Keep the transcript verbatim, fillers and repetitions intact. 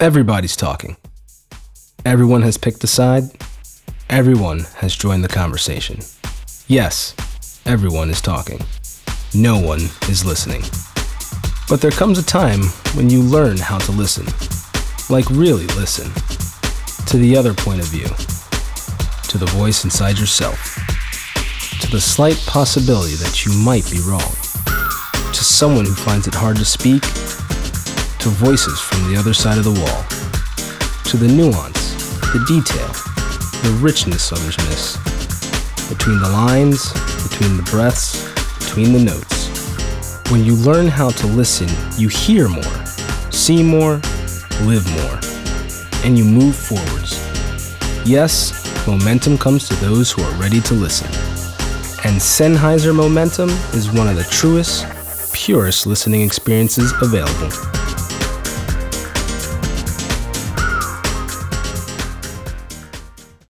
Everybody's talking. Everyone has picked a side. Everyone has joined the conversation. Yes, everyone is talking. No one is listening. But there comes a time when you learn how to listen. Like really listen. To the other point of view. To the voice inside yourself. To the slight possibility that you might be wrong. To someone who finds it hard to speak. To voices from the other side of the wall. To the nuance, the detail, the richness others miss. Between the lines, between the breaths, between the notes. When you learn how to listen, you hear more, see more, live more, and you move forwards. Yes, momentum comes to those who are ready to listen. And Sennheiser Momentum is one of the truest, purest listening experiences available.